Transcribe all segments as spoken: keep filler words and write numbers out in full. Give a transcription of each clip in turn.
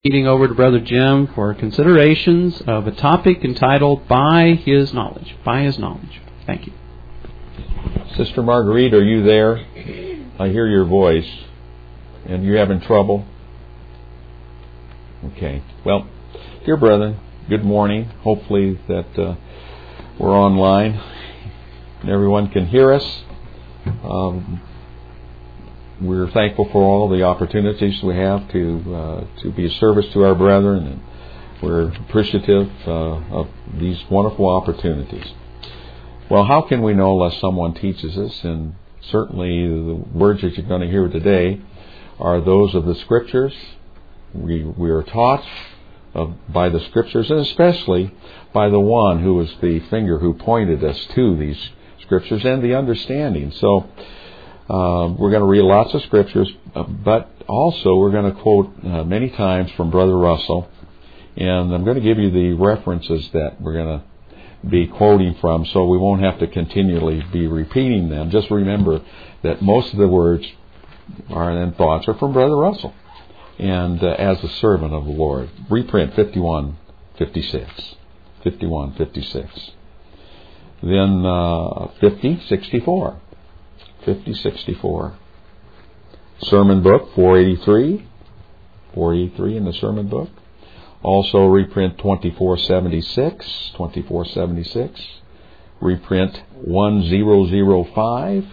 Meeting over to Brother Jim for considerations of a topic entitled By His Knowledge. By His Knowledge. Thank you. Sister Marguerite, are you there? I hear your voice. And you're having trouble? Okay. Well, dear brethren, good morning. Hopefully that uh, we're online and everyone can hear us. Um, We're thankful for all the opportunities we have to uh, to be of service to our brethren, and we're appreciative uh, of these wonderful opportunities. Well, how can we know unless someone teaches us? And certainly the words that you're going to hear today are those of the Scriptures. We we are taught of, by the Scriptures, and especially by the one who was the finger who pointed us to these Scriptures and the understanding. So Uh, we're going to read lots of scriptures, uh, but also we're going to quote uh, many times from Brother Russell. And I'm going to give you the references that we're going to be quoting from so we won't have to continually be repeating them. Just remember that most of the words are and thoughts are from Brother Russell. And uh, as a servant of the Lord. Reprint fifty-one fifty-six. fifty-one fifty-six. Then uh, fifty sixty-four. fifty sixty-four. Sermon book four eighty-three. four eighty-three in the sermon book. Also reprint twenty-four seventy-six. twenty-four seventy-six. Reprint ten oh five.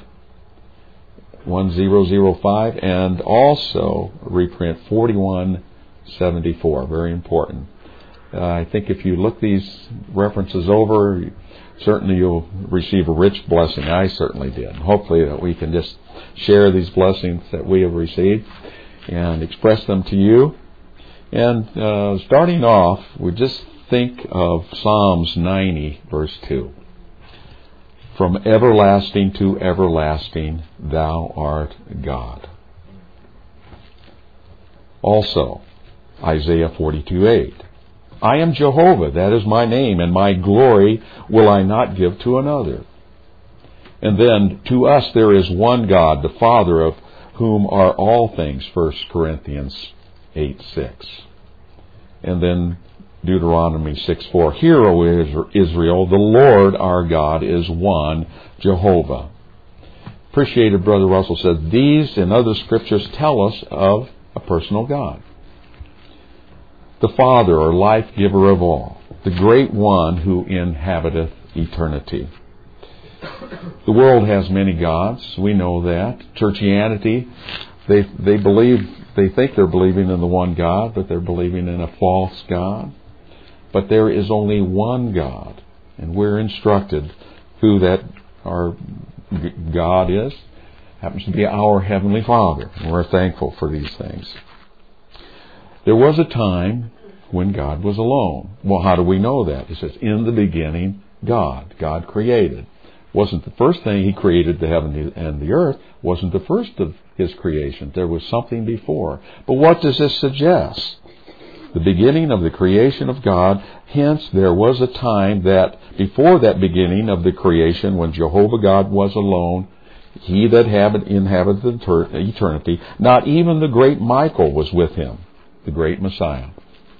ten oh five. And also reprint forty-one seventy-four. Very important. Uh, I think if you look these references over, certainly you'll receive a rich blessing. I certainly did. Hopefully that we can just share these blessings that we have received and express them to you. And uh, starting off, we just think of Psalms ninety, verse two. From everlasting to everlasting, thou art God. Also, Isaiah forty-two eight. I am Jehovah, that is my name, and my glory will I not give to another. And then, to us there is one God, the Father, of whom are all things, First Corinthians eight six. And then, Deuteronomy six four. Hear, O Israel, the Lord our God is one, Jehovah. Appreciated Brother Russell said, these and other scriptures tell us of a personal God. The Father, or life-giver of all, the great one who inhabiteth eternity. The world has many gods, we know that. Churchianity, they they believe, they think they're believing in the one God, but they're believing in a false God. But there is only one God, and we're instructed who that our God is. Happens to be our Heavenly Father, and we're thankful for these things. There was a time when God was alone. Well, how do we know that? It says, in the beginning, God. God created. Wasn't the first thing He created, the heaven and the earth. Wasn't the first of His creation. There was something before. But what does this suggest? The beginning of the creation of God. Hence, there was a time that before that beginning of the creation, when Jehovah God was alone, He that inhabited eternity, not even the great Michael was with Him. The great Messiah,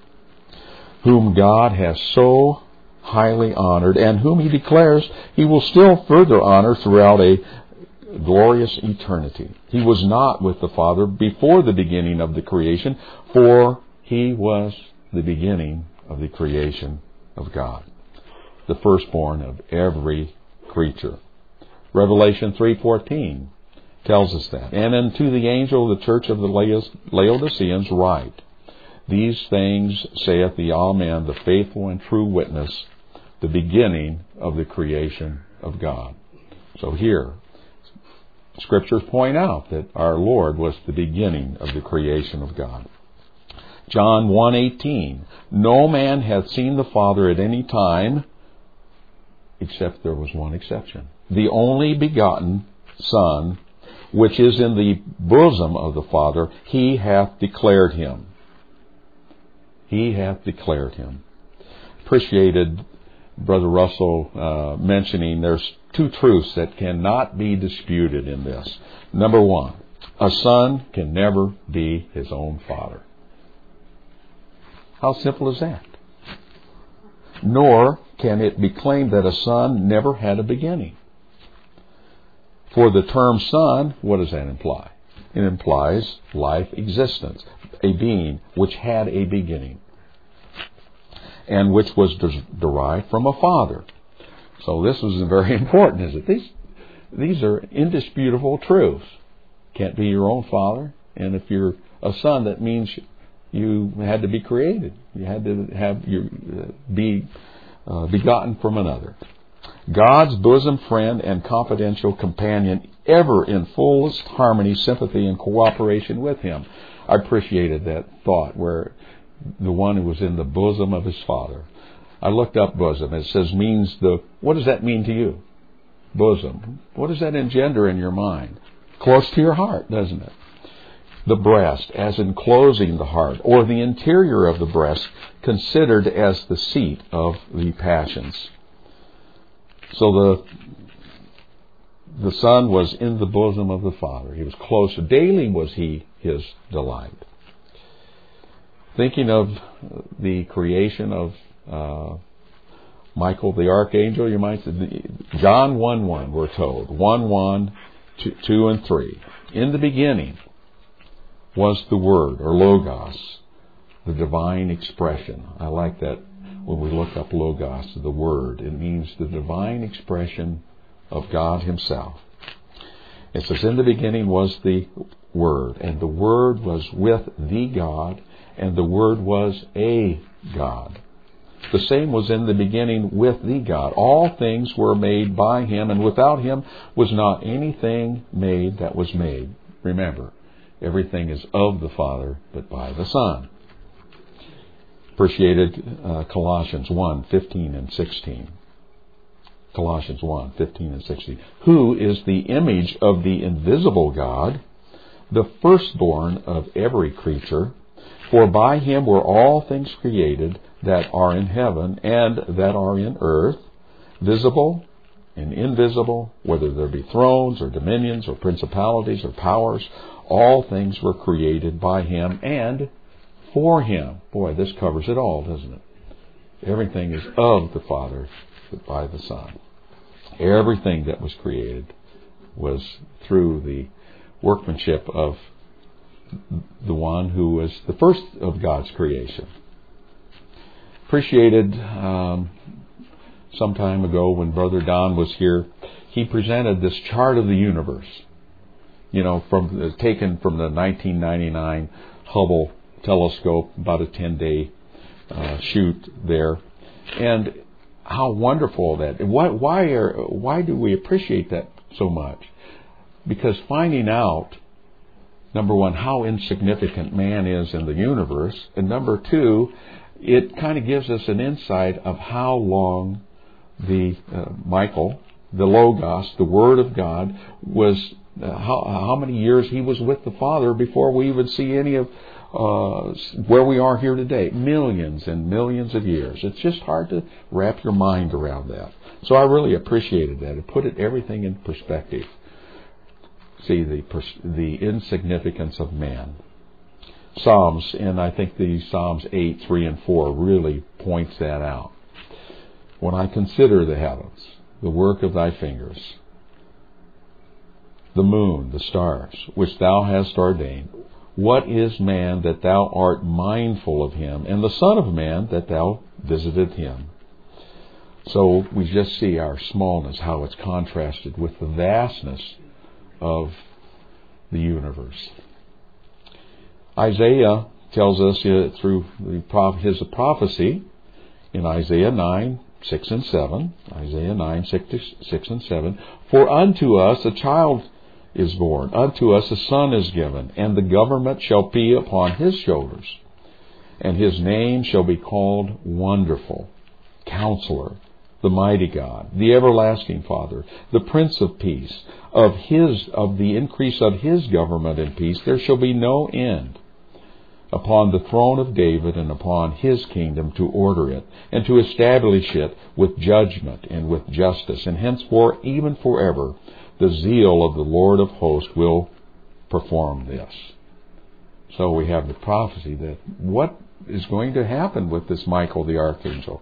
whom God has so highly honored, and whom He declares He will still further honor throughout a glorious eternity. He was not with the Father before the beginning of the creation, for He was the beginning of the creation of God, the firstborn of every creature. Revelation three fourteen tells us that. And unto the angel of the church of the Laodiceans write, these things saith the Amen, the faithful and true witness, the beginning of the creation of God. So here, Scriptures point out that our Lord was the beginning of the creation of God. John one eighteen, no man hath seen the Father at any time, except there was one exception. The only begotten Son, which is in the bosom of the Father, He hath declared Him. He hath declared Him. Appreciated Brother Russell uh, mentioning there's two truths that cannot be disputed in this. Number one, a son can never be his own father. How simple is that? Nor can it be claimed that a son never had a beginning. For the term son, what does that imply? It implies life existence, a being which had a beginning, and which was de- derived from a father. So this is very important, isn't it? These, these are indisputable truths. Can't be your own father, and if you're a son, that means you had to be created. You had to have your uh, be uh, begotten from another. God's bosom friend and confidential companion, ever in fullest harmony, sympathy, and cooperation with Him. I appreciated that thought, where the one who was in the bosom of his Father. I looked up bosom. It says means the. What does that mean to you? Bosom. What does that engender in your mind? Close to your heart, doesn't it? The breast, as enclosing the heart, or the interior of the breast, considered as the seat of the passions. So the the Son was in the bosom of the Father. He was close. Daily was He His delight. Thinking of the creation of uh, Michael the Archangel, you might say, John one one, we're told. one one, two and three. In the beginning was the Word, or Logos, the divine expression. I like that when we look up Logos, the Word. It means the divine expression of God Himself. It says, in the beginning was the Word, and the Word was with the God, and the Word was a God. The same was in the beginning with the God. All things were made by Him, and without Him was not anything made that was made. Remember, everything is of the Father, but by the Son. Appreciated uh, Colossians one, fifteen and sixteen. Colossians one, fifteen and sixteen. Who is the image of the invisible God, the firstborn of every creature? For by Him were all things created that are in heaven and that are in earth, visible and invisible, whether there be thrones or dominions or principalities or powers. All things were created by Him and for Him. Boy, this covers it all, doesn't it? Everything is of the Father, but by the Son. Everything that was created was through the workmanship of the one who was the first of God's creation. Appreciated um, some time ago when Brother Don was here, he presented this chart of the universe. You know, from uh, taken from the nineteen ninety-nine Hubble telescope, about a ten-day uh, shoot there, and how wonderful that. Why, why are why do we appreciate that so much? Because finding out, number one, how insignificant man is in the universe, and number two, it kind of gives us an insight of how long the uh, Michael, the Logos, the Word of God, was. Uh, how, how many years he was with the Father before we would see any of uh, where we are here today. Millions and millions of years. It's just hard to wrap your mind around that. So I really appreciated that. It put it everything in perspective. See the the insignificance of man. Psalms, and I think the Psalms eight, three, and four really points that out. When I consider the heavens, the work of thy fingers, the moon, the stars, which thou hast ordained. What is man that thou art mindful of him, and the Son of Man that thou visited him? So we just see our smallness, how it's contrasted with the vastness of the universe. Isaiah tells us through his prophecy in Isaiah nine, six and seven, Isaiah nine, six and seven, for unto us a child is born, unto us a son is given, and the government shall be upon his shoulders, and his name shall be called Wonderful, Counselor, the Mighty God, the Everlasting Father, the Prince of Peace. Of his, of the increase of his government and peace there shall be no end, upon the throne of David and upon his kingdom, to order it and to establish it with judgment and with justice, and henceforth even forever the zeal of the Lord of hosts will perform this. So we have the prophecy that what is going to happen with this Michael the archangel.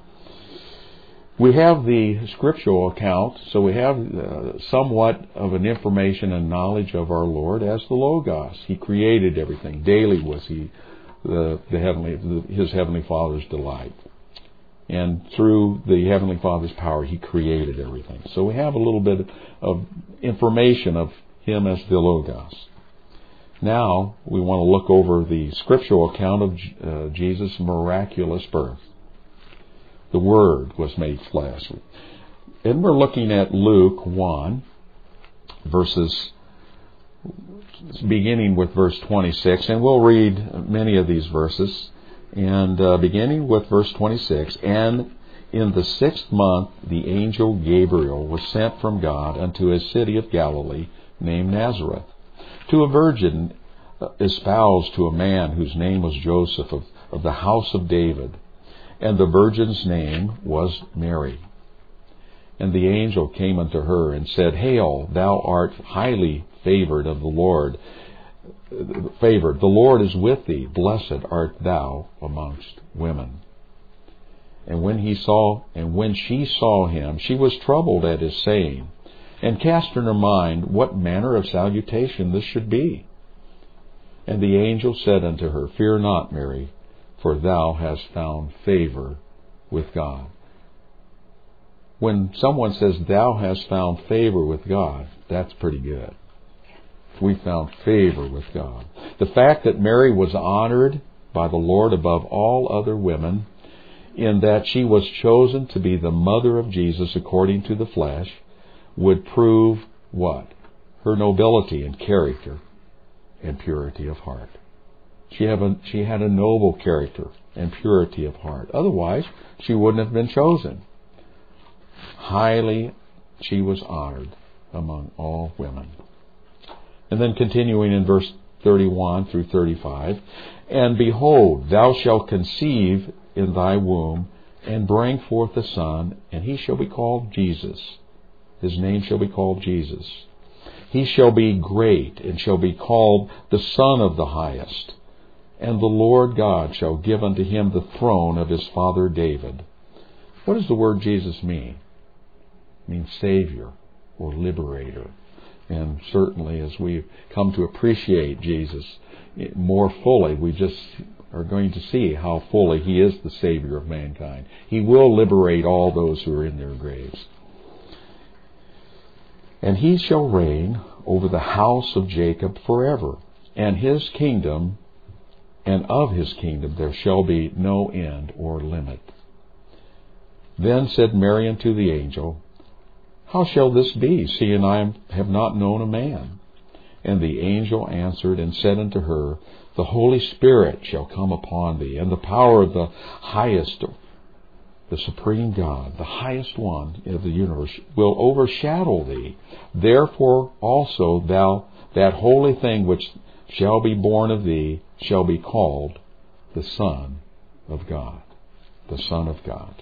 We have the scriptural account, so we have uh, somewhat of an information and knowledge of our Lord as the Logos. He created everything. Daily was he the, the heavenly, the, his heavenly Father's delight. And through the Heavenly Father's power, He created everything. So we have a little bit of information of Him as the Logos. Now, we want to look over the scriptural account of uh, Jesus' miraculous birth. The Word was made flesh. And we're looking at Luke one, verses, beginning with verse twenty-six. And we'll read many of these verses. And uh, beginning with verse twenty-six, and in the sixth month the angel Gabriel was sent from God unto a city of Galilee named Nazareth, to a virgin espoused to a man whose name was Joseph of, of the house of David, and the virgin's name was Mary. And the angel came unto her and said, Hail, thou art highly favored of the Lord. Favored, the Lord is with thee, blessed art thou amongst women. And when he saw, and when she saw him, she was troubled at his saying, and cast in her mind what manner of salutation this should be. And the angel said unto her, Fear not, Mary, for thou hast found favor with God. When someone says, Thou hast found favor with God, that's pretty good. We found favor with God. The fact that Mary was honored by the Lord above all other women, in that she was chosen to be the mother of Jesus according to the flesh, would prove what? Her nobility and character and purity of heart. She had a, she had a noble character and purity of heart. Otherwise, she wouldn't have been chosen. Highly, she was honored among all women. And then continuing in verse thirty-one through thirty-five, And behold, thou shalt conceive in thy womb, and bring forth a son, and he shall be called Jesus. His name shall be called Jesus. He shall be great, and shall be called the Son of the Highest. And the Lord God shall give unto him the throne of his father David. What does the word Jesus mean? It means Savior or Liberator. And certainly as we come to appreciate Jesus more fully, we just are going to see how fully He is the Savior of mankind. He will liberate all those who are in their graves. And He shall reign over the house of Jacob forever, and His kingdom, and of His kingdom there shall be no end or limit. Then said Mary unto the angel, How shall this be, seeing I have not known a man? And the angel answered and said unto her, The Holy Spirit shall come upon thee, and the power of the highest, the supreme God, the highest one of the universe, will overshadow thee. Therefore also thou, that holy thing which shall be born of thee, shall be called the Son of God. The Son of God.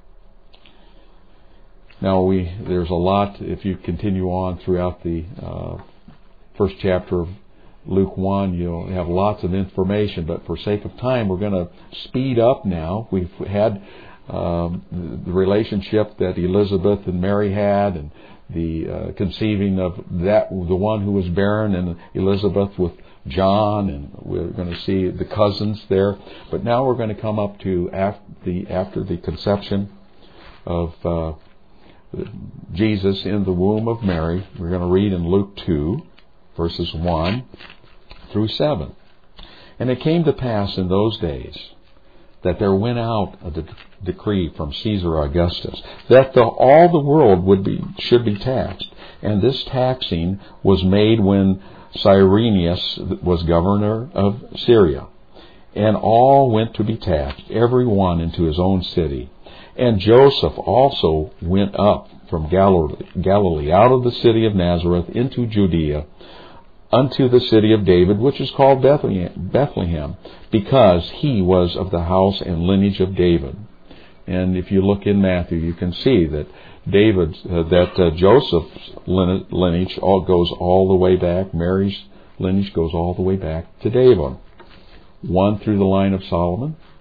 Now, we there's a lot, if you continue on throughout the uh, first chapter of Luke one, you'll have lots of information, but for sake of time, we're going to speed up now. We've had um, the relationship that Elizabeth and Mary had, and the uh, conceiving of that, the one who was barren, and Elizabeth with John, and we're going to see the cousins there. But now we're going to come up to after the, after the conception of uh, Jesus in the womb of Mary. We're going to read in Luke two, verses one through seven. And it came to pass in those days that there went out a de- decree from Caesar Augustus that the, all the world would be should be taxed. And this taxing was made when Cyrenius was governor of Syria. And all went to be taxed, every one into his own city. And Joseph also went up from Galilee, Galilee out of the city of Nazareth into Judea, unto the city of David, which is called Bethlehem, because he was of the house and lineage of David. And if you look in Matthew, you can see that David, uh, that uh, Joseph's lineage all goes all the way back. Mary's lineage goes all the way back to David. One through the line of Solomon,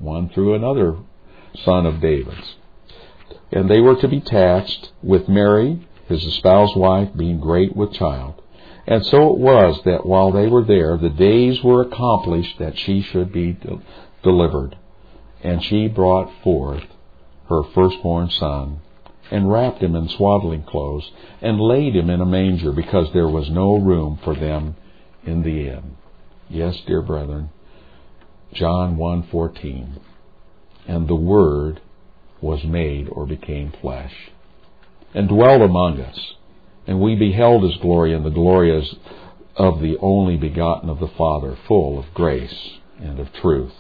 one through another son of David's. And they were to be taxed with Mary, his espoused wife, being great with child. And so it was that while they were there, the days were accomplished that she should be de- delivered. And she brought forth her firstborn son, and wrapped him in swaddling clothes, and laid him in a manger, because there was no room for them in the inn. Yes, dear brethren, John one fourteen. And the Word was made, or became flesh, and dwelt among us. And we beheld His glory, and the glory as of the only begotten of the Father, full of grace and of truth.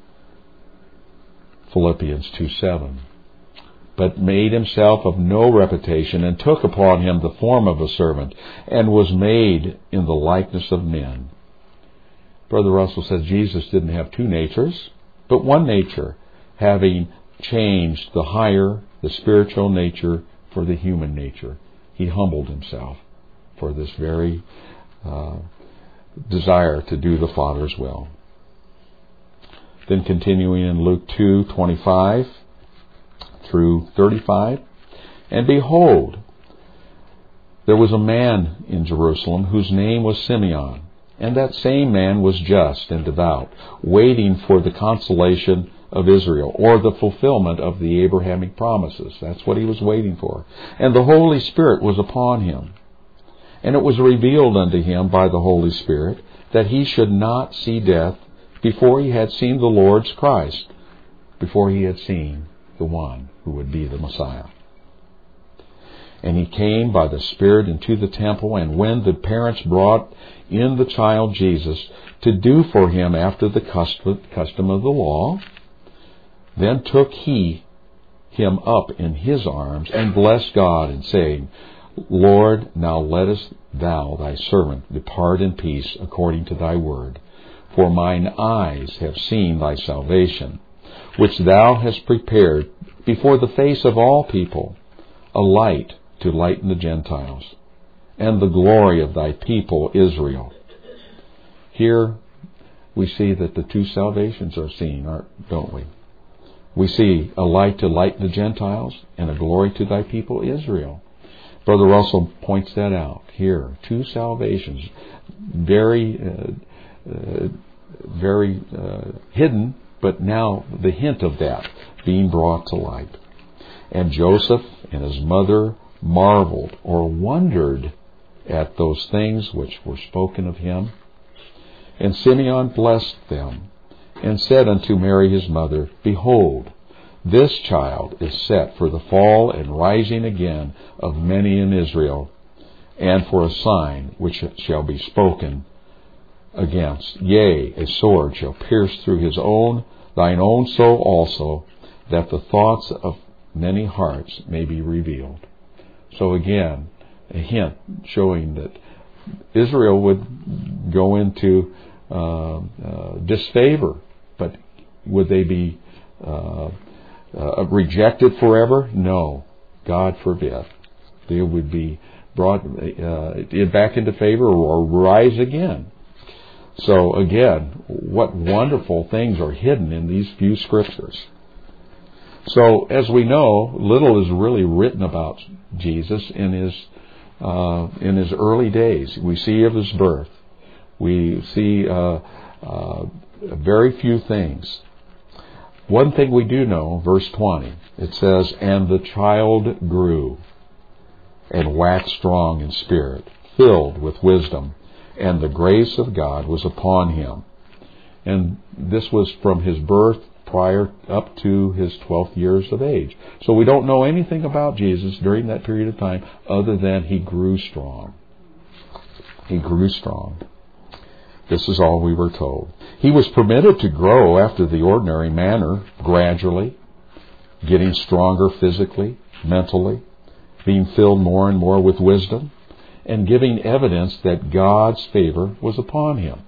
Philippians two seven. But made Himself of no reputation, and took upon Him the form of a servant, and was made in the likeness of men. Brother Russell says Jesus didn't have two natures, but one nature, having changed the higher, the spiritual nature for the human nature. He humbled Himself for this very uh, desire to do the Father's will. Then continuing in Luke two twenty-five through thirty-five. And behold, there was a man in Jerusalem whose name was Simeon. And that same man was just and devout, waiting for the consolation of Israel, or the fulfillment of the Abrahamic promises. That's what he was waiting for. And the Holy Spirit was upon him. And it was revealed unto him by the Holy Spirit that he should not see death before he had seen the Lord's Christ, before he had seen the one who would be the Messiah. And he came by the Spirit into the temple, and when the parents brought in the child Jesus to do for him after the custom of the law, then took he him up in his arms, and blessed God, and saying, Lord, now lettest thou thy servant depart in peace according to thy word. For mine eyes have seen thy salvation, which thou hast prepared before the face of all people, a light to lighten the Gentiles, and the glory of thy people Israel. Here we see that the two salvations are seen, don't we? We see a light to lighten the Gentiles, and a glory to thy people Israel. Brother Russell points that out here. Two salvations, very, uh, uh, very uh, hidden, but now the hint of that being brought to light. And Joseph and his mother marveled or wondered at those things which were spoken of him. And Simeon blessed them, and said unto Mary his mother, Behold, this child is set for the fall and rising again of many in Israel, and for a sign which shall be spoken against. Yea, a sword shall pierce through his own, thine own soul also, that the thoughts of many hearts may be revealed. So again, a hint showing that Israel would go into uh, uh, disfavor, but would they be uh, uh, rejected forever? No, God forbid. They would be brought uh, back into favor or rise again. So again, what wonderful things are hidden in these few scriptures. So, as we know, little is really written about Jesus in his uh, in his early days. We see of his birth. We see uh, uh, very few things. One thing we do know, verse twenty, it says, And the child grew, and waxed strong in spirit, filled with wisdom, and the grace of God was upon him. And this was from his birth prior up to his twelfth years of age. So we don't know anything about Jesus during that period of time other than he grew strong. He grew strong. This is all we were told. He was permitted to grow after the ordinary manner, gradually, getting stronger physically, mentally, being filled more and more with wisdom, and giving evidence that God's favor was upon him.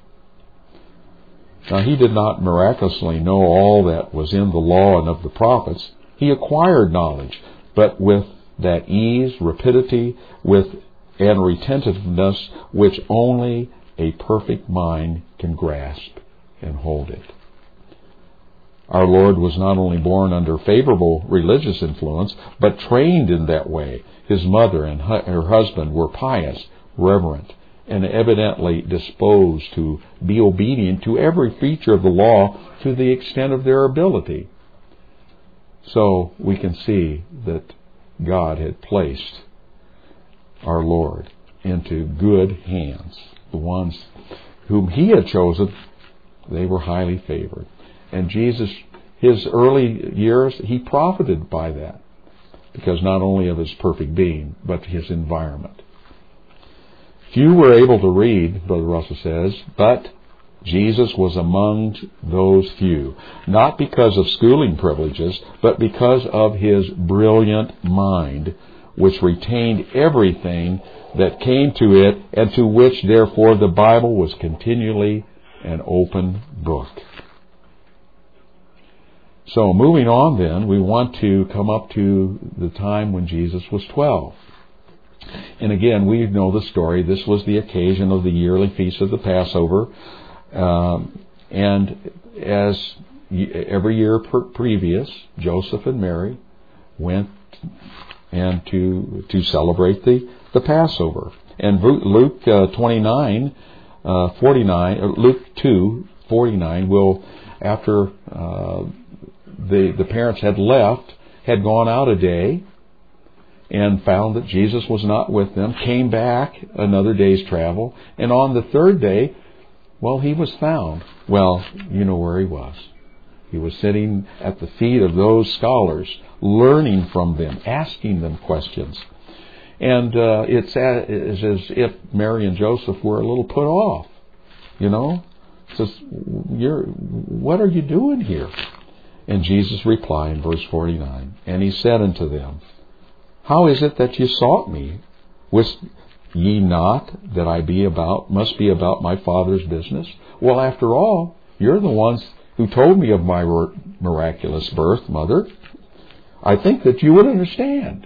Now, he did not miraculously know all that was in the law and of the prophets. He acquired knowledge, but with that ease, rapidity, with and retentiveness which only a perfect mind can grasp and hold it. Our Lord was not only born under favorable religious influence, but trained in that way. His mother and her husband were pious, reverent, and evidently disposed to be obedient to every feature of the law to the extent of their ability. So we can see that God had placed our Lord into good hands. The ones whom He had chosen, they were highly favored. And Jesus, His early years, He profited by that, because not only of His perfect being, but His environment. Few were able to read, Brother Russell says, but Jesus was among those few, not because of schooling privileges, but because of His brilliant mind, which retained everything that came to it, and to which, therefore, the Bible was continually an open book. So, moving on then, we want to come up to the time when Jesus was twelve. And again, we know the story. This was the occasion of the yearly feast of the Passover. Um, and as every year previous, Joseph and Mary went and to to celebrate the, the Passover. And Luke uh, twenty-nine, uh, forty-nine, or Luke two, forty-nine will, after uh, the the parents had left, had gone out a day and found that Jesus was not with them, came back another day's travel, and on the third day, well, He was found. Well, you know where He was. He was sitting at the feet of those scholars, learning from them, asking them questions. And uh, it's as, as if Mary and Joseph were a little put off. You know? It says, You're, what are you doing here? And Jesus replied in verse forty-nine, and He said unto them, How is it that ye sought me? Wist ye not that I be about, must be about my Father's business? Well, after all, you're the ones who told me of my miraculous birth, Mother. I think that you would understand.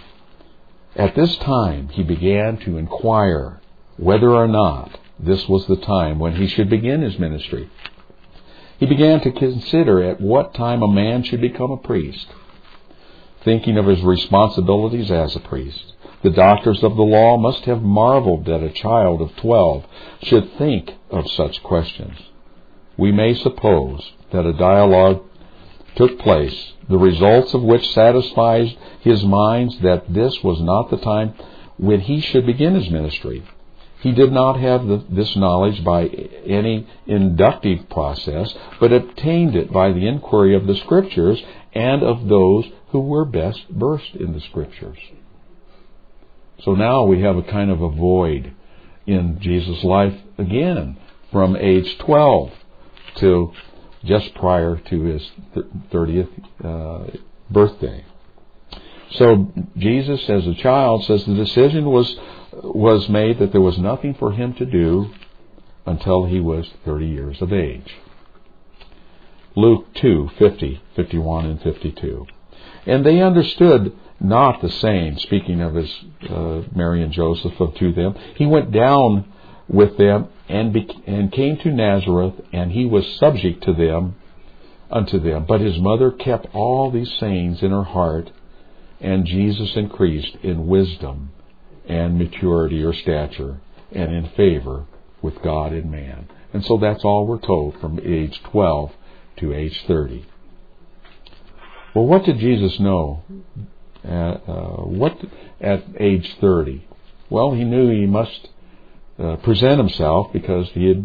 At this time, He began to inquire whether or not this was the time when He should begin His ministry. He began to consider at what time a man should become a priest, thinking of his responsibilities as a priest. The doctors of the law must have marveled that a child of twelve should think of such questions. We may suppose that a dialogue took place, the results of which satisfied his mind that this was not the time when he should begin his ministry. He did not have the, this knowledge by any inductive process, but obtained it by the inquiry of the Scriptures and of those who were best versed in the Scriptures. So now we have a kind of a void in Jesus' life again, from age twelve to just prior to his thirtieth uh, birthday. So Jesus, as a child, says the decision was was made that there was nothing for him to do until he was thirty years of age. Luke two, fifty, fifty-one, and fifty-two. And they understood not the same, speaking of his uh, Mary and Joseph, to them. He went down with them and, be- and came to Nazareth, and he was subject to them, unto them. But his mother kept all these sayings in her heart, and Jesus increased in wisdom and maturity or stature, and in favor with God and man. And so that's all we're told from age twelve to age thirty. Well, what did Jesus know at, uh, what at age thirty? Well, he knew he must uh, present himself because he had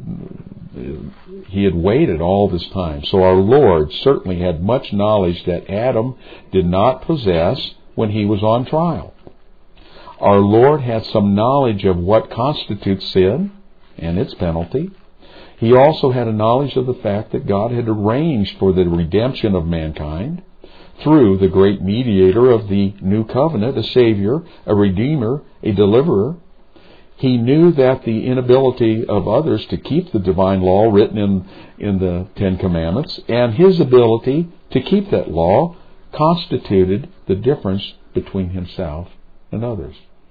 he had waited all this time. So our Lord certainly had much knowledge that Adam did not possess when he was on trial. Our Lord had some knowledge of what constitutes sin and its penalty. He also had a knowledge of the fact that God had arranged for the redemption of mankind through the great mediator of the new covenant, a Savior, a Redeemer, a Deliverer. He knew that the inability of others to keep the divine law written in, in the Ten Commandments and his ability to keep that law constituted the difference between himself and others.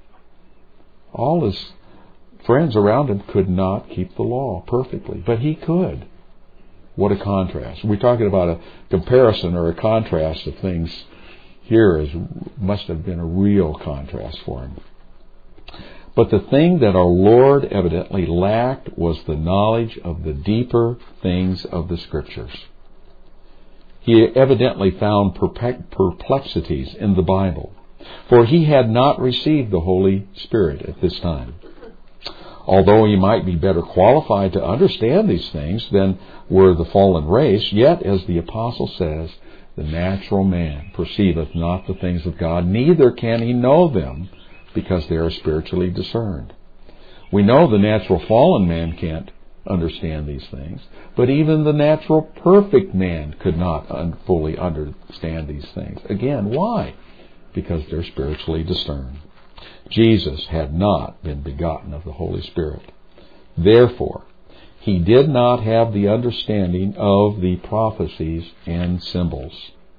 All his friends around him could not keep the law perfectly, but he could. What a contrast. We're talking about a comparison or a contrast of things. Here is must have been a real contrast for him. But the thing that our Lord evidently lacked was the knowledge of the deeper things of the Scriptures. He evidently found perplexities in the Bible, for he had not received the Holy Spirit at this time. Although he might be better qualified to understand these things than were the fallen race, yet, as the Apostle says, the natural man perceiveth not the things of God, neither can he know them, because they are spiritually discerned. We know the natural fallen man can't understand these things, but even the natural perfect man could not un- fully understand these things. Again, why? Because they're spiritually discerned. Jesus had not been begotten of the Holy Spirit. Therefore, he did not have the understanding of the prophecies and symbols.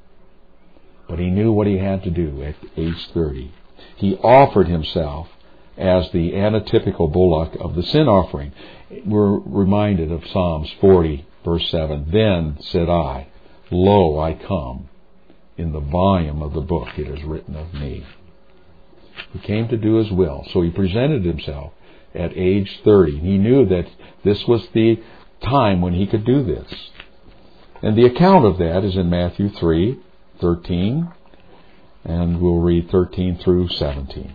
But he knew what he had to do at age thirty. He offered himself as the antitypical bullock of the sin offering. We're reminded of Psalms forty, verse seven. Then said I, Lo, I come. In the volume of the book it is written of me. He came to do his will. So he presented himself at age thirty. He knew that this was the time when he could do this. And the account of that is in Matthew three, thirteen. And we'll read thirteen through seventeen.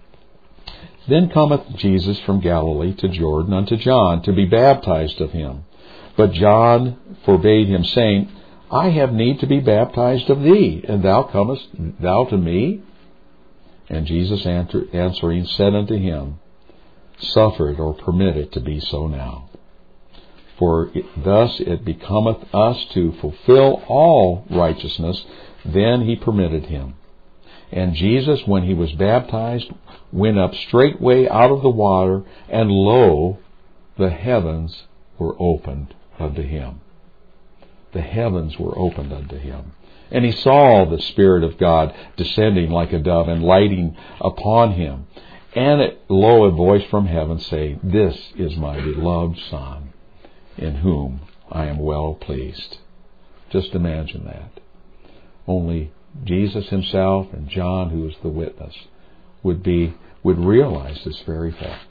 Then cometh Jesus from Galilee to Jordan unto John to be baptized of him. But John forbade him, saying, I have need to be baptized of thee, and thou comest thou to me? And Jesus answer, answering said unto him, Suffer it or permit it to be so now. For it, thus it becometh us to fulfill all righteousness. Then he permitted him. And Jesus, when he was baptized, went up straightway out of the water, and lo, the heavens were opened unto him. The heavens were opened unto him. And he saw the Spirit of God descending like a dove and lighting upon him. And it, lo, a voice from heaven saying, This is my beloved Son, in whom I am well pleased. Just imagine that. Only Jesus himself and John, who is the witness, would be would realize this very fact.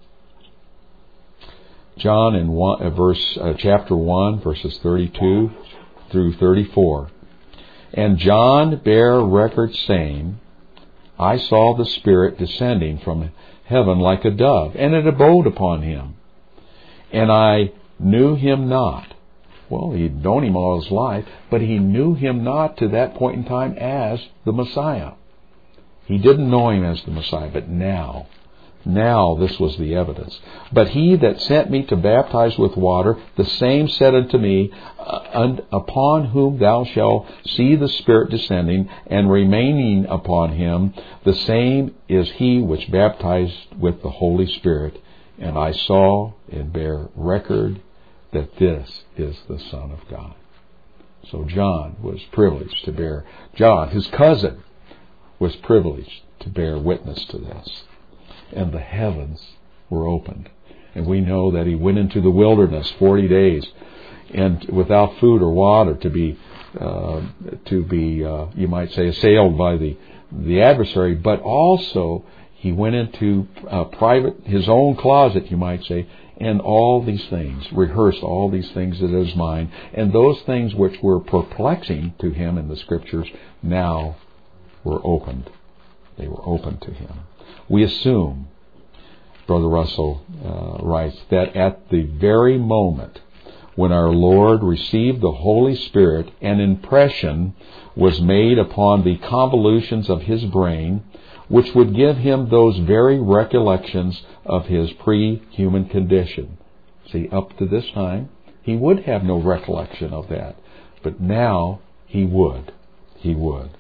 John in one, uh, verse uh, chapter one, verses thirty-two through thirty-four. And John bare record, saying, I saw the Spirit descending from heaven like a dove, and it abode upon him. And I knew him not. Well, he'd known him all his life, but he knew him not to that point in time as the Messiah. He didn't know him as the Messiah, but now, now this was the evidence. But he that sent me to baptize with water, the same said unto me, Upon whom thou shalt see the Spirit descending and remaining upon him, the same is he which baptized with the Holy Spirit. And I saw and bear record that this is the Son of God. So John was privileged to bear, John, his cousin, was privileged to bear witness to this. And the heavens were opened. And we know that he went into the wilderness forty days and without food or water to be, uh, to be, uh, you might say, assailed by the, the adversary, but also he went into uh, private, his own closet, you might say, and all these things, rehearsed all these things in his mind. And those things which were perplexing to him in the Scriptures now were opened. They were opened to him. We assume, Brother Russell uh, writes, that at the very moment when our Lord received the Holy Spirit, an impression was made upon the convolutions of his brain, which would give him those very recollections of his pre-human condition. See, up to this time, he would have no recollection of that. But now, he would. He would.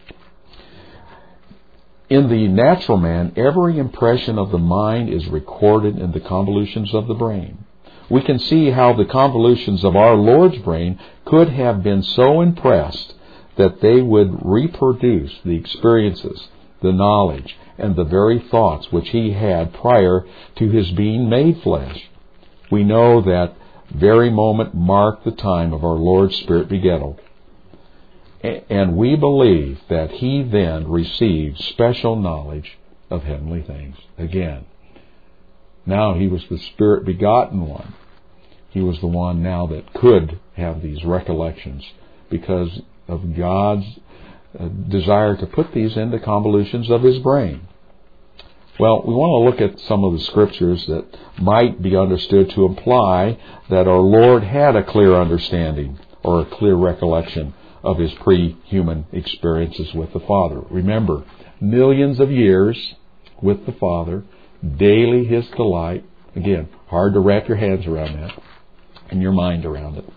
In the natural man, every impression of the mind is recorded in the convolutions of the brain. We can see how the convolutions of our Lord's brain could have been so impressed that they would reproduce the experiences, the knowledge, and the very thoughts which he had prior to his being made flesh. We know that very moment marked the time of our Lord's Spirit begettal. And we believe that he then received special knowledge of heavenly things. Again, now he was the Spirit begotten one. He was the one now that could have these recollections because of God's uh, desire to put these into convolutions of his brain. Well, we want to look at some of the scriptures that might be understood to imply that our Lord had a clear understanding or a clear recollection of his pre-human experiences with the Father. Remember, millions of years with the Father, daily his delight. Again, hard to wrap your hands around that and your mind around it.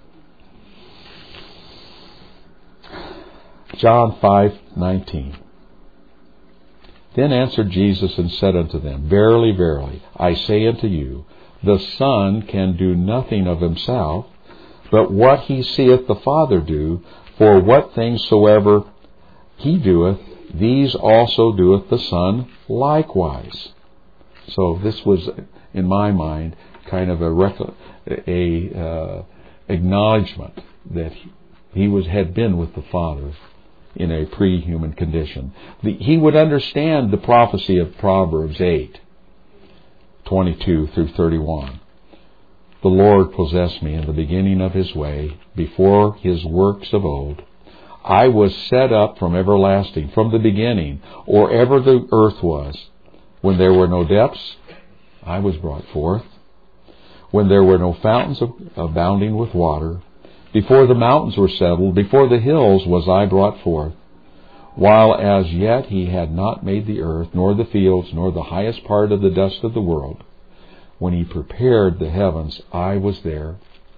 John five nineteen. Then answered Jesus and said unto them, Verily, verily, I say unto you, the Son can do nothing of himself, but what he seeth the Father do, for what things soever he doeth, these also doeth the Son likewise. So this was, in my mind, kind of a, rec- a uh, acknowledgement that he was had been with the Father in a pre-human condition. The, he would understand the prophecy of Proverbs eight, twenty-two through thirty-one. The Lord possessed me in the beginning of his way, before his works of old. I was set up from everlasting, from the beginning, or ever the earth was. When there were no depths, I was brought forth. When there were no fountains abounding with water, before the mountains were settled, before the hills was I brought forth. While as yet he had not made the earth, nor the fields, nor the highest part of the dust of the world. When he prepared the heavens, I was there.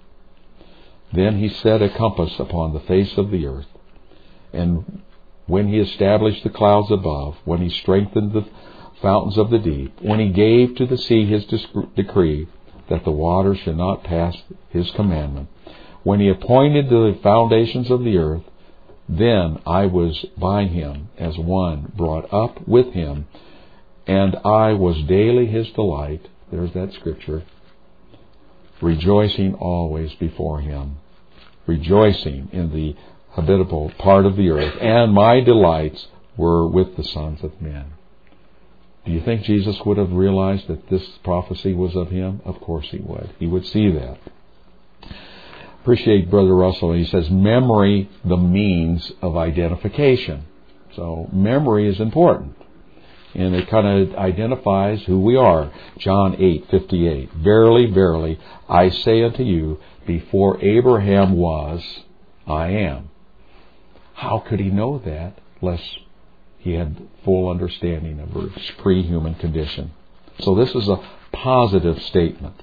Then he set a compass upon the face of the earth. And when he established the clouds above, when he strengthened the fountains of the deep, when he gave to the sea his decree, that the waters should not pass his commandment, when he appointed the foundations of the earth, then I was by him as one brought up with him, and I was daily his delight. There's that scripture. Rejoicing always before him. Rejoicing in the habitable part of the earth. And my delights were with the sons of men. Do you think Jesus would have realized that this prophecy was of him? Of course he would. He would see that. Appreciate Brother Russell. He says, memory, the means of identification. So memory is important. And it kind of identifies who we are. John eight fifty-eight. Verily, verily, I say unto you, before Abraham was, I am. How could he know that unless he had full understanding of his pre-human condition? So this is a positive statement.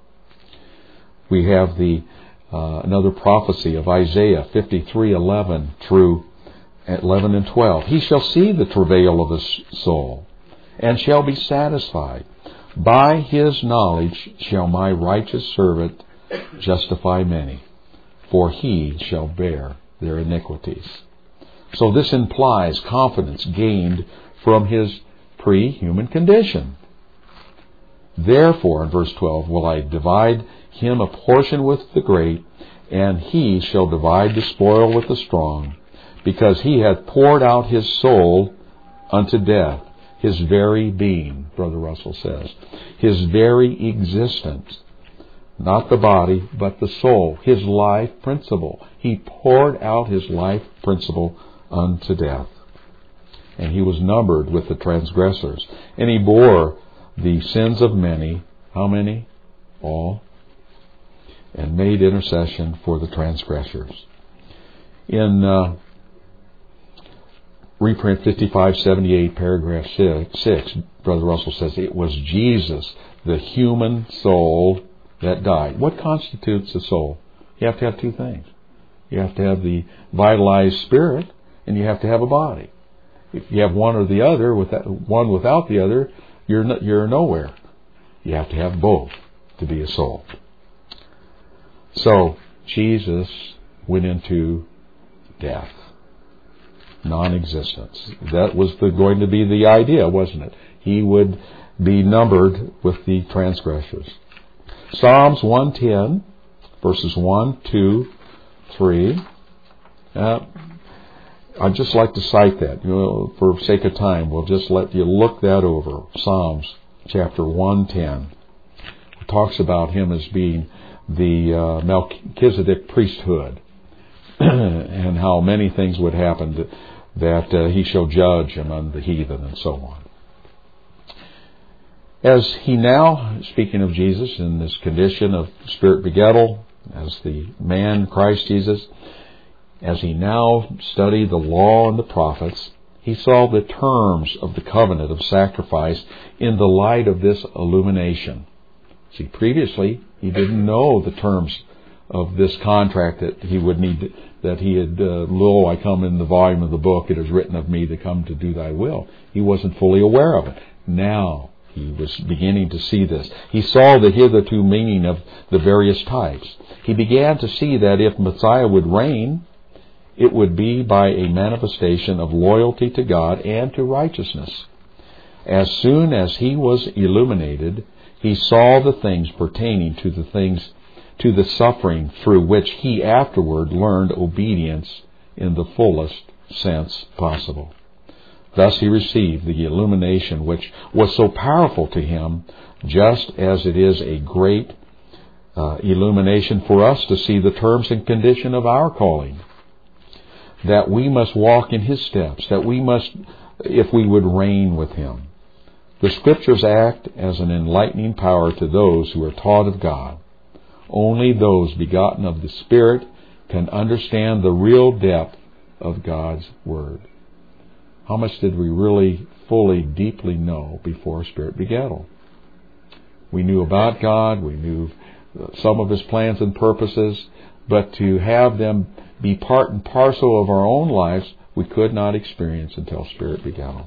We have the uh, another prophecy of Isaiah fifty-three eleven through eleven and twelve. He shall see the travail of his soul, and shall be satisfied. By his knowledge shall my righteous servant justify many, for he shall bear their iniquities. So this implies confidence gained from his pre-human condition. Therefore, in verse twelve, will I divide him a portion with the great, and he shall divide the spoil with the strong, because he hath poured out his soul unto death, his very being, Brother Russell says, his very existence, not the body, but the soul, his life principle. He poured out his life principle unto death. And he was numbered with the transgressors. And he bore the sins of many. How many? All. And made intercession for the transgressors. In uh, reprint fifty-five seventy-eight, paragraph six, Brother Russell says, it was Jesus, the human soul, that died. What constitutes a soul? You have to have two things. You have to have the vitalized spirit, and you have to have a body. If you have one or the other, without, one without the other, you're no, you're nowhere. You have to have both to be a soul. So Jesus went into death, non-existence. That was the, going to be the idea, wasn't it? He would be numbered with the transgressors. Psalms one ten, verses one, two, three. Uh, I'd just like to cite that. You know, for sake of time, we'll just let you look that over. Psalms chapter one ten. It talks about him as being the uh, Melchizedek priesthood and how many things would happen to, that uh, he shall judge among the heathen and so on. As he now, speaking of Jesus in this condition of spirit begettal, as the man Christ Jesus, as he now studied the law and the prophets, he saw the terms of the covenant of sacrifice in the light of this illumination. See, previously he didn't know the terms of this contract that he would need, to, that he had, uh, lo, I come in the volume of the book, it is written of me to come to do thy will. He wasn't fully aware of it. Now he was beginning to see this. He saw the hitherto meaning of the various types. He began to see that if Messiah would reign, it would be by a manifestation of loyalty to God and to righteousness. As soon as he was illuminated, he saw the things pertaining to the things, to the suffering through which he afterward learned obedience in the fullest sense possible. Thus he received the illumination which was so powerful to him, just as it is a great uh, illumination for us to see the terms and condition of our calling. That we must walk in his steps, that we must, if we would reign with him. The Scriptures act as an enlightening power to those who are taught of God. Only those begotten of the Spirit can understand the real depth of God's Word. How much did we really, fully, deeply know before Spirit begettal? We knew about God, we knew some of His plans and purposes, but to have them be part and parcel of our own lives, we could not experience until Spirit begettal.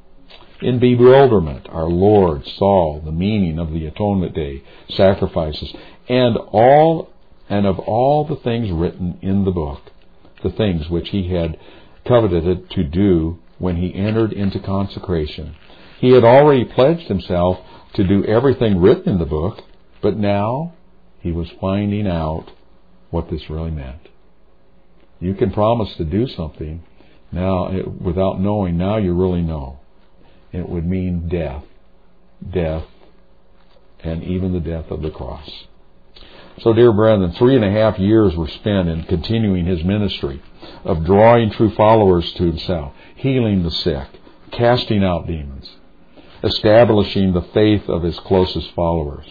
In bewilderment, our Lord saw the meaning of the Atonement Day sacrifices and all and of all the things written in the book, the things which he had coveted to do when he entered into consecration. He had already pledged himself to do everything written in the book, but now he was finding out what this really meant. You can promise to do something now it, without knowing. Now you really know. It would mean death, death, and even the death of the cross. So, dear brethren, three and a half years were spent in continuing his ministry of drawing true followers to himself, healing the sick, casting out demons, establishing the faith of his closest followers.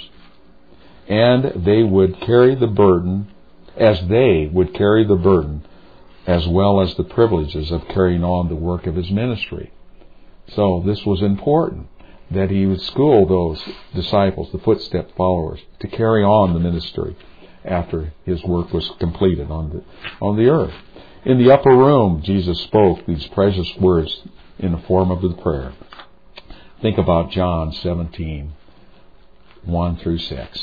And they would carry the burden, as they would carry the burden, as well as the privileges of carrying on the work of his ministry. So this was important, that he would school those disciples, the footstep followers, to carry on the ministry after his work was completed on the, on the earth. In the upper room, Jesus spoke these precious words in the form of the prayer. Think about John seventeen, one through six.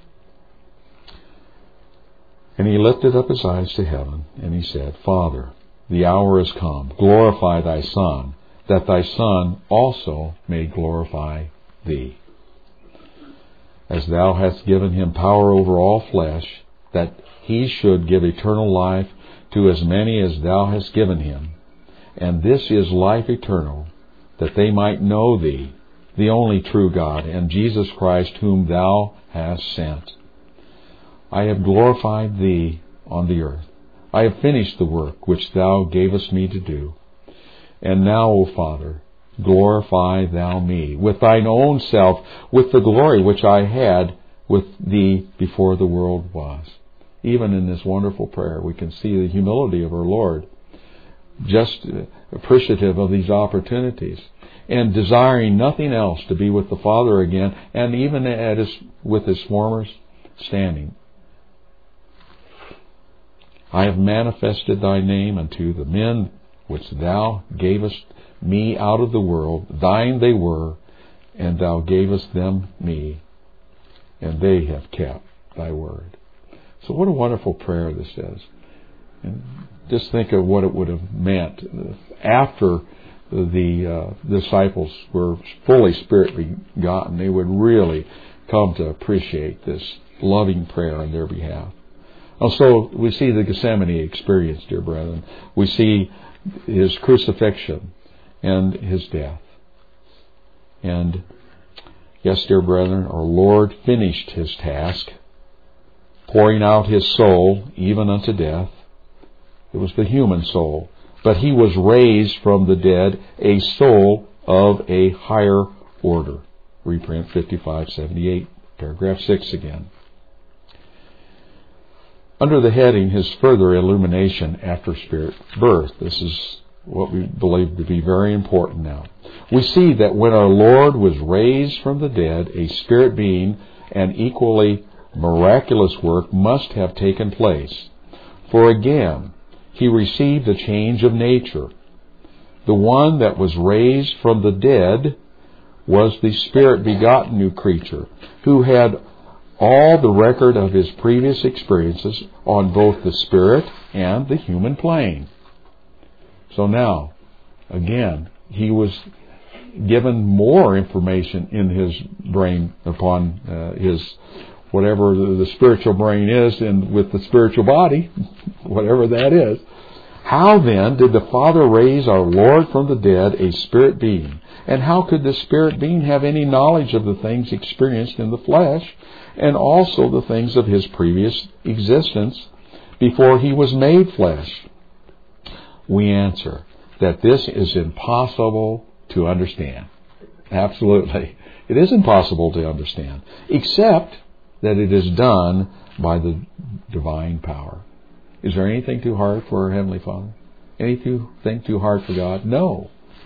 And he lifted up his eyes to heaven, and he said, Father, the hour is come. Glorify thy Son, that thy Son also may glorify thee. As thou hast given him power over all flesh, that he should give eternal life to as many as thou hast given him. And this is life eternal, that they might know thee, the only true God, and Jesus Christ, whom thou hast sent. I have glorified thee on the earth. I have finished the work which thou gavest me to do. And now, O Father, glorify thou me with thine own self, with the glory which I had with thee before the world was. Even in this wonderful prayer, we can see the humility of our Lord, just appreciative of these opportunities, and desiring nothing else to be with the Father again, and even at his, with his former standing. I have manifested thy name unto the men which thou gavest me out of the world. Thine they were, and thou gavest them me, and they have kept thy word. So what a wonderful prayer this is. And just think of what it would have meant after the uh, disciples were fully Spirit begotten. They would really come to appreciate this loving prayer on their behalf. Also, we see the Gethsemane experience, dear brethren. We see His crucifixion and His death. And yes, dear brethren, our Lord finished His task, pouring out His soul even unto death. It was the human soul. But He was raised from the dead, a soul of a higher order. Reprint fifty-five seventy-eight, paragraph six again. Under the heading, His further illumination after spirit birth. This is what we believe to be very important now. We see that when our Lord was raised from the dead, a spirit being, an equally miraculous work must have taken place. For again, He received a change of nature. The one that was raised from the dead was the Spirit-begotten new creature, who had all the record of his previous experiences on both the spirit and the human plane. So now, again, he was given more information in his brain upon uh, his, whatever the, the spiritual brain is, and with the spiritual body, whatever that is. How then did the Father raise our Lord from the dead, a spirit being? And how could the spirit being have any knowledge of the things experienced in the flesh, and also the things of his previous existence before he was made flesh? We answer that this is impossible to understand. Absolutely. It is impossible to understand, except that it is done by the divine power. Is there anything too hard for our Heavenly Father? Anything too hard for God? No.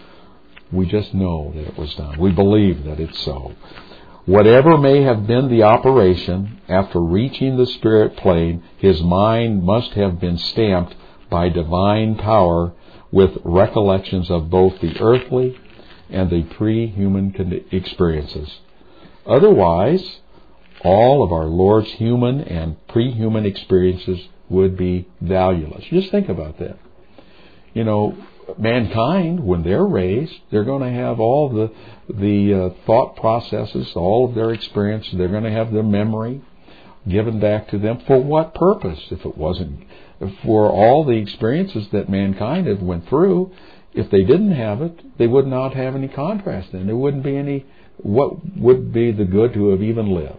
We just know that it was done. We believe that it's so. Whatever may have been the operation, after reaching the spirit plane, his mind must have been stamped by divine power with recollections of both the earthly and the pre-human experiences. Otherwise, all of our Lord's human and pre-human experiences would be valueless. Just think about that. You know, mankind, when they're raised, they're going to have all the the uh, thought processes, all of their experience. They're going to have their memory given back to them. For what purpose? If it wasn't for all the experiences that mankind had went through, if they didn't have it, they would not have any contrast. Then there wouldn't be any. What would be the good to have even lived?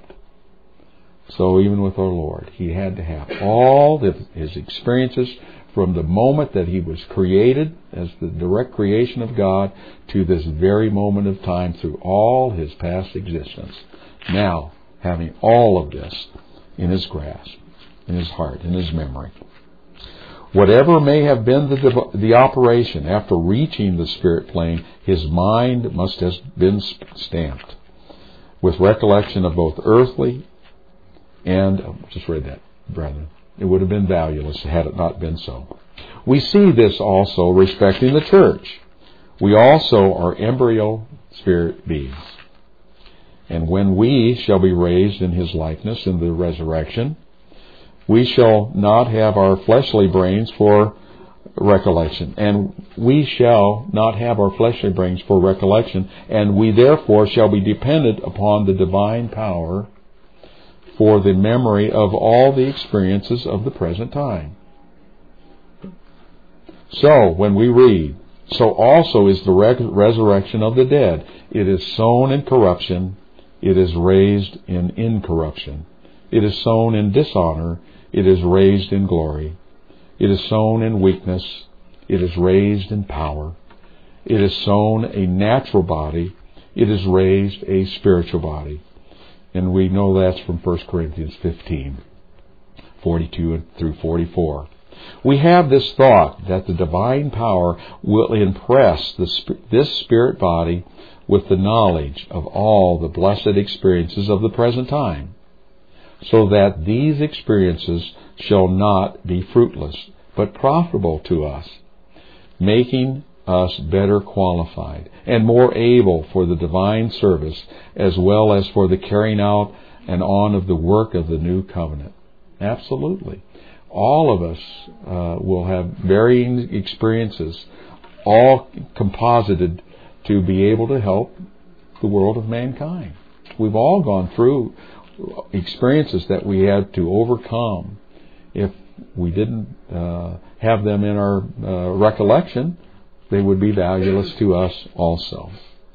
So even with our Lord, he had to have all of his experiences from the moment that he was created as the direct creation of God to this very moment of time through all his past existence. Now, having all of this in his grasp, in his heart, in his memory. Whatever may have been the, the operation after reaching the spirit plane, his mind must have been stamped with recollection of both earthly and, oh, just read that, brethren. It would have been valueless had it not been so. We see this also respecting the church. We also are embryo spirit beings. And when we shall be raised in his likeness in the resurrection, we shall not have our fleshly brains for recollection. And we shall not have our fleshly brains for recollection. And we therefore shall be dependent upon the divine power for the memory of all the experiences of the present time. So, when we read, so also is the re- resurrection of the dead. It is sown in corruption. It is raised in incorruption. It is sown in dishonor. It is raised in glory. It is sown in weakness. It is raised in power. It is sown a natural body. It is raised a spiritual body. And we know that's from First Corinthians fifteen, forty-two through forty-four. We have this thought that the divine power will impress the, this spirit body with the knowledge of all the blessed experiences of the present time, so that these experiences shall not be fruitless, but profitable to us, making us better qualified and more able for the divine service, as well as for the carrying out and on of the work of the new covenant. Absolutely. All of us uh, will have varying experiences, all composited to be able to help the world of mankind. We've all gone through experiences that we had to overcome, if we didn't uh, have them in our uh, recollection, they would be valueless to us also.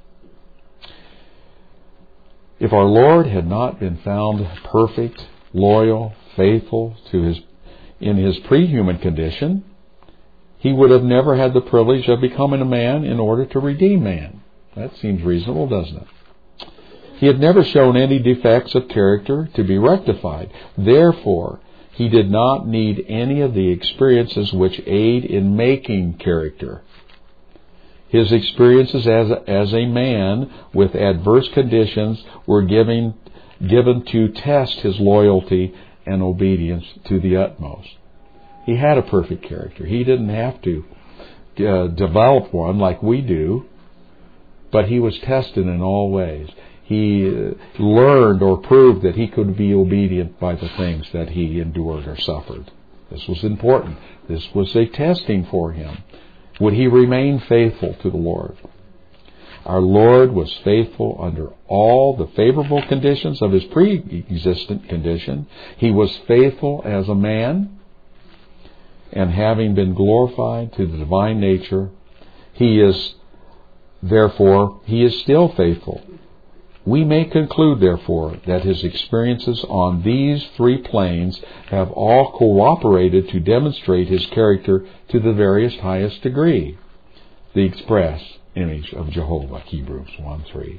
If our Lord had not been found perfect, loyal, faithful to his in his pre-human condition, he would have never had the privilege of becoming a man in order to redeem man. That seems reasonable, doesn't it? He had never shown any defects of character to be rectified. Therefore, he did not need any of the experiences which aid in making character. His experiences as a, as a man with adverse conditions were given, given to test his loyalty and obedience to the utmost. He had a perfect character. He didn't have to uh, develop one like we do, but he was tested in all ways. He uh, learned or proved that he could be obedient by the things that he endured or suffered. This was important. This was a testing for him. Would he remain faithful to the Lord? Our Lord was faithful under all the favorable conditions of his pre-existent condition. He was faithful as a man, and having been glorified to the divine nature, he is, therefore, he is still faithful. We may conclude, therefore, that his experiences on these three planes have all cooperated to demonstrate his character to the various highest degree. The express image of Jehovah, Hebrews one three.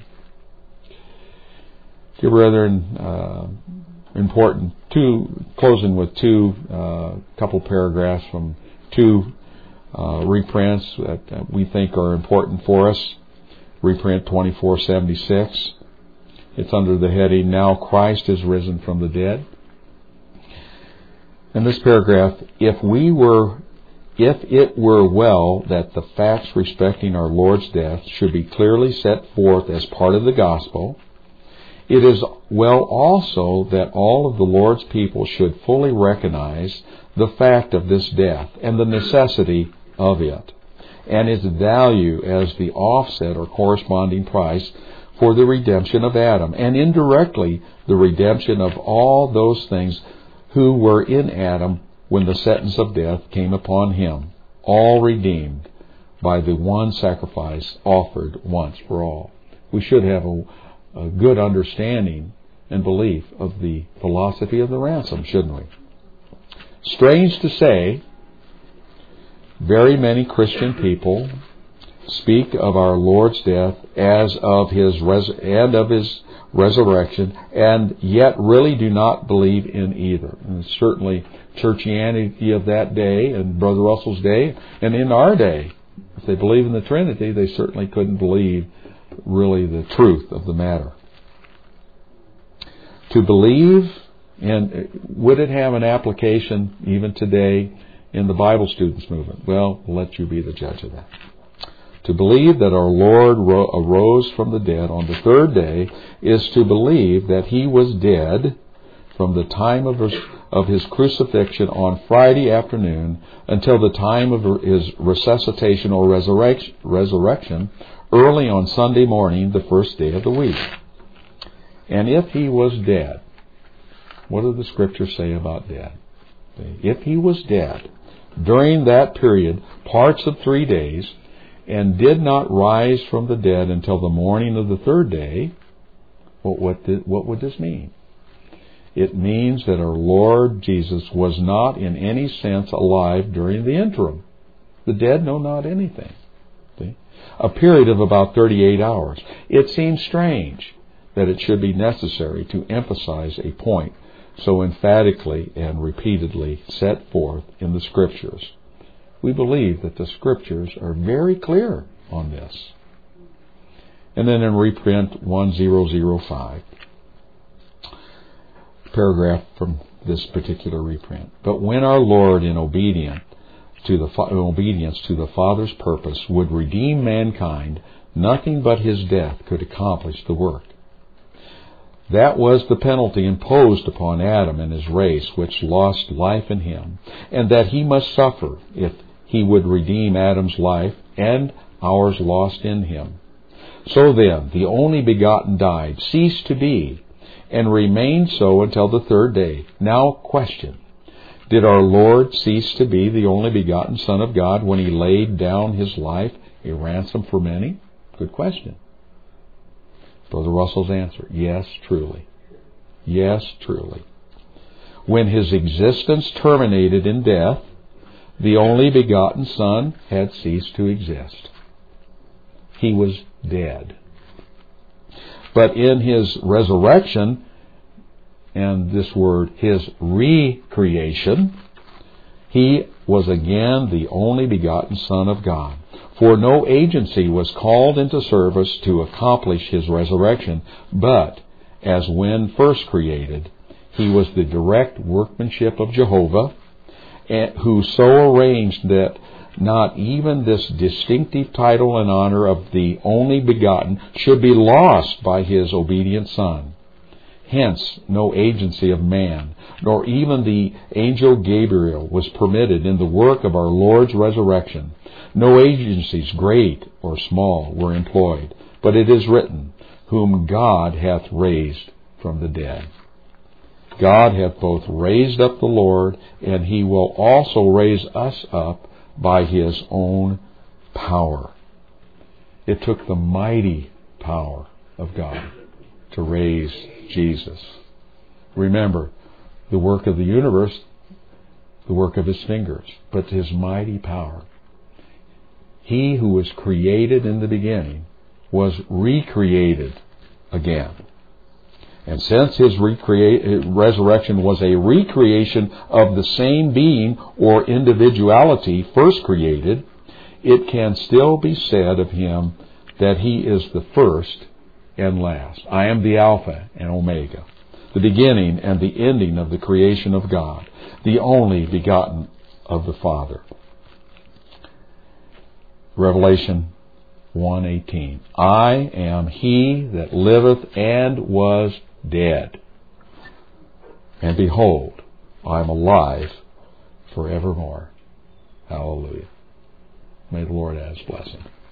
Dear brethren, uh, important, two, closing with two, uh, couple paragraphs from two uh, reprints that uh, we think are important for us. Reprint twenty-four seventy-six. It's under the heading, Now Christ is Risen from the Dead. In this paragraph, if we were, if it were well that the facts respecting our Lord's death should be clearly set forth as part of the gospel, it is well also that all of the Lord's people should fully recognize the fact of this death and the necessity of it, and its value as the offset or corresponding price for the redemption of Adam, and indirectly the redemption of all those things who were in Adam when the sentence of death came upon him, all redeemed by the one sacrifice offered once for all. We should have a, a good understanding and belief of the philosophy of the ransom, shouldn't we? Strange to say, very many Christian people speak of our Lord's death as of his res- and of his resurrection, and yet really do not believe in either. And certainly churchianity of that day, and Brother Russell's day, and in our day, if they believe in the Trinity, they certainly couldn't believe really the truth of the matter. To believe, and would it have an application even today in the Bible students movement? Well, we'll let you be the judge of that. To believe that our Lord ro- arose from the dead on the third day is to believe that he was dead from the time of his, of his crucifixion on Friday afternoon until the time of his resuscitation or resurrection, resurrection early on Sunday morning, the first day of the week. And if he was dead, what do the Scriptures say about dead? If he was dead during that period, parts of three days, and did not rise from the dead until the morning of the third day, what, what, did, what would this mean? It means that our Lord Jesus was not in any sense alive during the interim. The dead know not anything. See? A period of about thirty-eight hours. It seems strange that it should be necessary to emphasize a point so emphatically and repeatedly set forth in the Scriptures. We believe that the Scriptures are very clear on this. And then in reprint one thousand five, paragraph from this particular reprint. But when our Lord, in obedience to the obedience to the Father's purpose, would redeem mankind, nothing but his death could accomplish the work. That was the penalty imposed upon Adam and his race, which lost life in him, and that he must suffer if he would redeem Adam's life and ours lost in him. So then, the only begotten died, ceased to be, and remained so until the third day. Now, question. Did our Lord cease to be the only begotten Son of God when He laid down His life a ransom for many? Good question. Brother Russell's answer, yes, truly. Yes, truly. When His existence terminated in death, the only begotten Son had ceased to exist. He was dead. But in His resurrection, and this word, His recreation, He was again the only begotten Son of God. For no agency was called into service to accomplish His resurrection, but, as when first created, He was the direct workmanship of Jehovah, who so arranged that not even this distinctive title and honor of the only begotten should be lost by His obedient Son. Hence, no agency of man, nor even the angel Gabriel, was permitted in the work of our Lord's resurrection. No agencies, great or small, were employed. But it is written, whom God hath raised from the dead. God hath both raised up the Lord, and He will also raise us up by His own power. It took the mighty power of God to raise Jesus. Remember, the work of the universe, the work of His fingers, but His mighty power. He who was created in the beginning was recreated again. And since His recrea- resurrection was a recreation of the same being or individuality first created, it can still be said of Him that He is the first and last. I am the Alpha and Omega, the beginning and the ending of the creation of God, the only begotten of the Father. Revelation one eighteen. I am He that liveth and was dead, and behold, I am alive forevermore. Hallelujah. May the Lord add His blessing.